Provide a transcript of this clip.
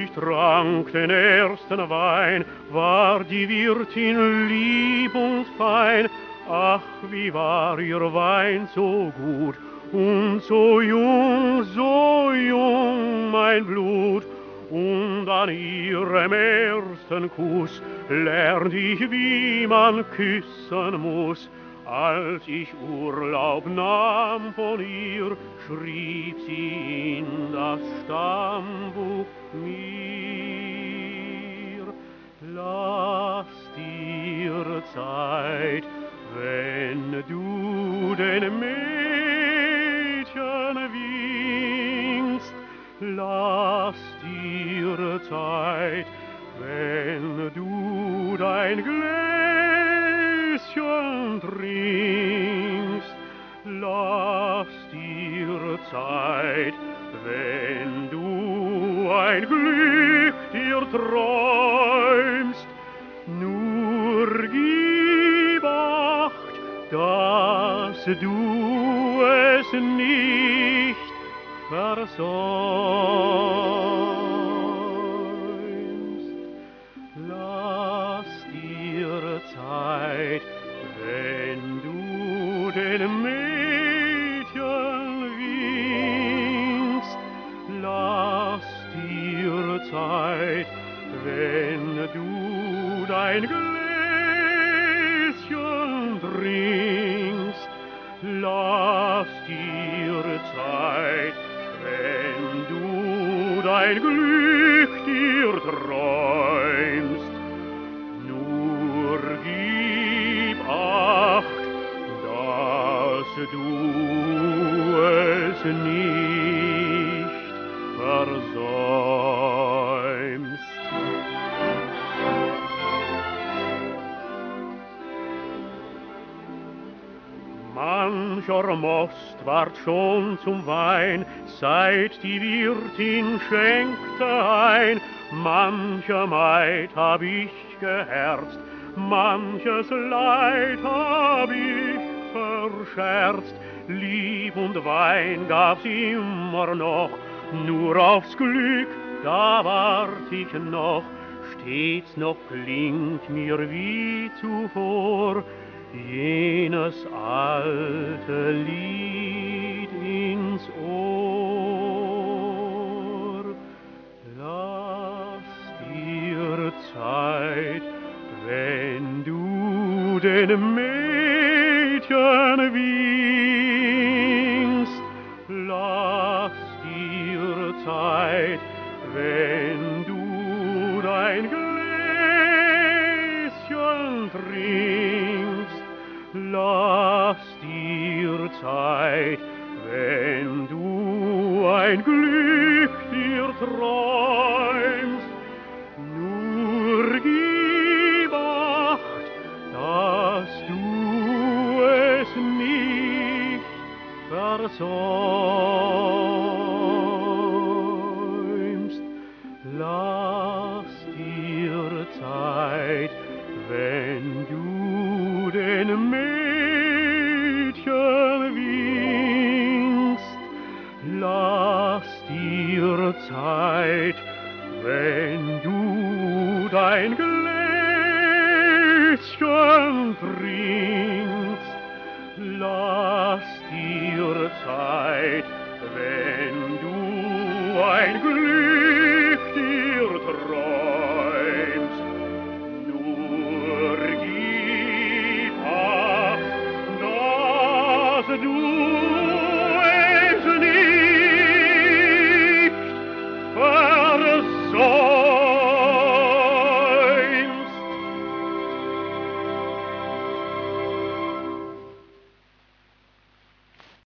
ich trank den ersten Wein, war die Wirtin lieb und fein. Ach, wie war ihr Wein so gut und so jung, mein Blut. Und an ihrem ersten Kuss lernt ich, wie man küssen muss. Als ich Urlaub nahm von ihr, schrieb sie in das Stammbuch mir. Lass dir Zeit, wenn du den Mädchen winkst. Lass dir Zeit, wenn du dein Gläschen trinkst. Lass dir Zeit, wenn du ein Glück dir träumst. Nur gib Acht, dass du es nicht versäumst. Lass dir Zeit, wenn du den Mädchen winkst. Lass dir Zeit, wenn du dein Gläschen trinkst. Lass dir Zeit, wenn du dein Glück dir träumst. Nur gib Acht, dass du es nicht versäumst. Mancher Most ward schon zum Wein, seit die Wirtin schenkte ein. Manche Maid hab ich geherzt, manches Leid hab ich verscherzt. Lieb und Wein gab's immer noch, nur aufs Glück, da wart ich noch. Stets noch klingt mir wie zuvor jenes alte Lied ins Ohr. Lass dir Zeit, wenn du den Mädchen winkst. Lass dir Zeit, wenn du dein Gläschen trinkst. Lass dir Zeit, wenn du ein Glück dir träumst. Nur gib Acht, dass du es nicht versäumst. Lass dir Zeit, wenn du den Mädchen winkst. Lass dir Zeit, wenn du dein